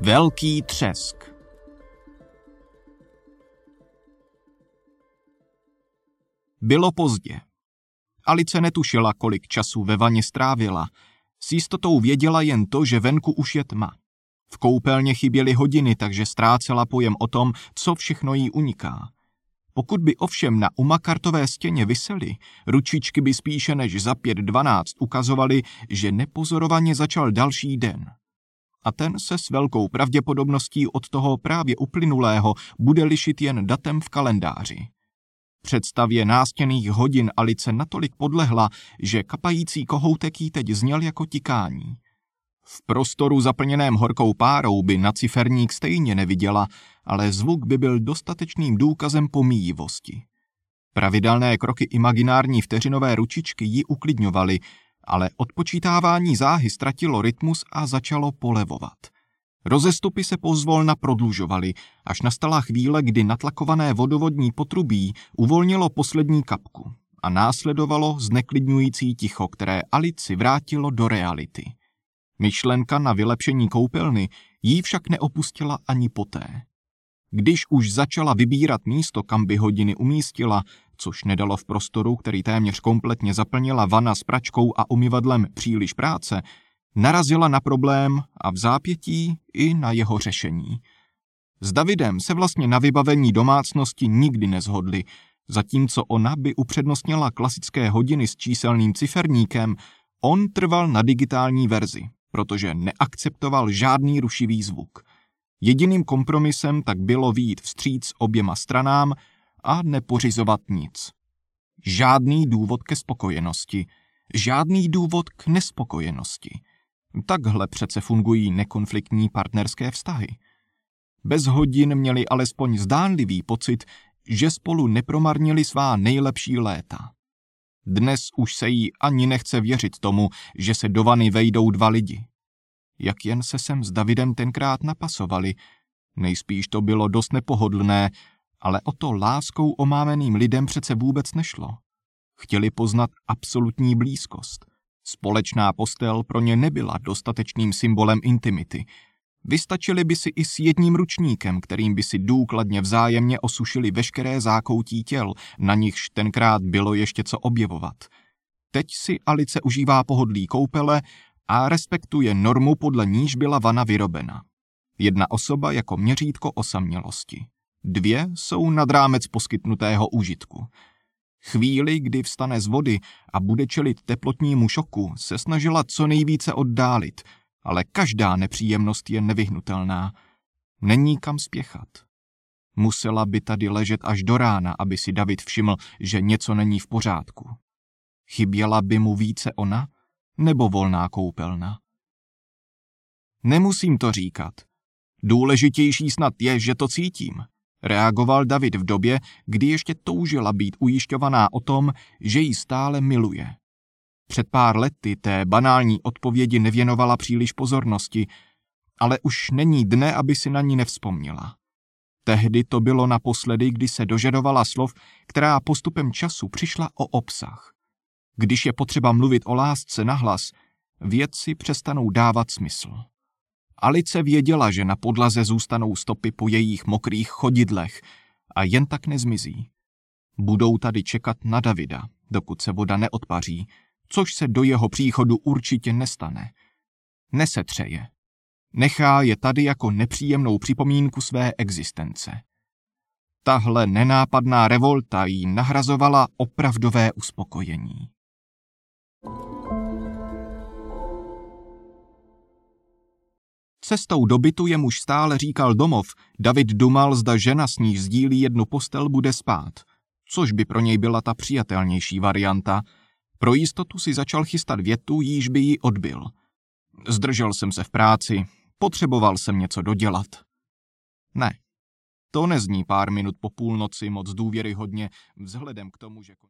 Velký třesk. Bylo pozdě. Alice netušila, kolik času ve vaně strávila. S jistotou věděla jen to, že venku už je tma. V koupelně chyběly hodiny, takže ztrácela pojem o tom, co všechno jí uniká. Pokud by ovšem na umakartové stěně visely, ručičky by spíše než za 5:12 ukazovaly, že nepozorovaně začal další den. A ten se s velkou pravděpodobností od toho právě uplynulého bude lišit jen datem v kalendáři. Představě nástěnných hodin Alice natolik podlehla, že kapající kohoutek jí teď zněl jako tikání. V prostoru zaplněném horkou párou by na ciferník stejně neviděla, ale zvuk by byl dostatečným důkazem pomíjivosti. Pravidelné kroky imaginární vteřinové ručičky ji uklidňovaly, ale odpočítávání záhy ztratilo rytmus a začalo polevovat. Rozestupy se pozvolna prodlužovaly, až nastala chvíle, kdy natlakované vodovodní potrubí uvolnilo poslední kapku a následovalo zneklidňující ticho, které Alici vrátilo do reality. Myšlenka na vylepšení koupelny jí však neopustila ani poté. Když už začala vybírat místo, kam by hodiny umístila, což nedalo v prostoru, který téměř kompletně zaplnila vana s pračkou a umyvadlem, příliš práce, narazila na problém a v zápětí i na jeho řešení. S Davidem se vlastně na vybavení domácnosti nikdy neshodli, zatímco ona by upřednostnila klasické hodiny s číselným ciferníkem, on trval na digitální verzi, protože neakceptoval žádný rušivý zvuk. Jediným kompromisem tak bylo vyjít vstříc oběma stranám a nepořizovat nic. Žádný důvod ke spokojenosti, žádný důvod k nespokojenosti. Takhle přece fungují nekonfliktní partnerské vztahy. Bez hodin měli alespoň zdánlivý pocit, že spolu nepromarnili svá nejlepší léta. Dnes už se jí ani nechce věřit tomu, že se do vany vejdou dva lidi. Jak jen se sem s Davidem tenkrát napasovali, nejspíš to bylo dost nepohodlné, ale o to láskou omámeným lidem přece vůbec nešlo. Chtěli poznat absolutní blízkost. Společná postel pro ně nebyla dostatečným symbolem intimity. Vystačili by si i s jedním ručníkem, kterým by si důkladně vzájemně osušili veškeré zákoutí těl, na nichž tenkrát bylo ještě co objevovat. Teď si Alice užívá pohodlí koupele a respektuje normu, podle níž byla vana vyrobena. Jedna osoba jako měřítko osamělosti. 2 jsou nad rámec poskytnutého užitku. Chvíli, kdy vstane z vody a bude čelit teplotnímu šoku, se snažila co nejvíce oddálit, ale každá nepříjemnost je nevyhnutelná. Není kam spěchat. Musela by tady ležet až do rána, aby si David všiml, že něco není v pořádku. Chyběla by mu více ona, nebo volná koupelna? Nemusím to říkat. Důležitější snad je, že to cítím, reagoval David v době, kdy ještě toužila být ujišťovaná o tom, že ji stále miluje. Před pár lety té banální odpovědi nevěnovala příliš pozornosti, ale už není dne, aby si na ní nevzpomněla. Tehdy to bylo naposledy, kdy se dožadovala slov, která postupem času přišla o obsah. Když je potřeba mluvit o lásce nahlas, věci přestanou dávat smysl. Alice věděla, že na podlaze zůstanou stopy po jejich mokrých chodidlech a jen tak nezmizí. Budou tady čekat na Davida, dokud se voda neodpaří, což se do jeho příchodu určitě nestane. Nesetře je. Nechá je tady jako nepříjemnou připomínku své existence. Tahle nenápadná revolta jí nahrazovala opravdové uspokojení. Cestou do bytu, jemuž stále říkal domov, David dumal, zda žena, s níž sdílí jednu postel, bude spát, což by pro něj byla ta přijatelnější varianta. Pro jistotu si začal chystat větu, jíž by ji odbyl. Zdržel jsem se v práci, potřeboval jsem něco dodělat. Ne, to nezní pár minut po půlnoci moc důvěryhodně vzhledem k tomu, že...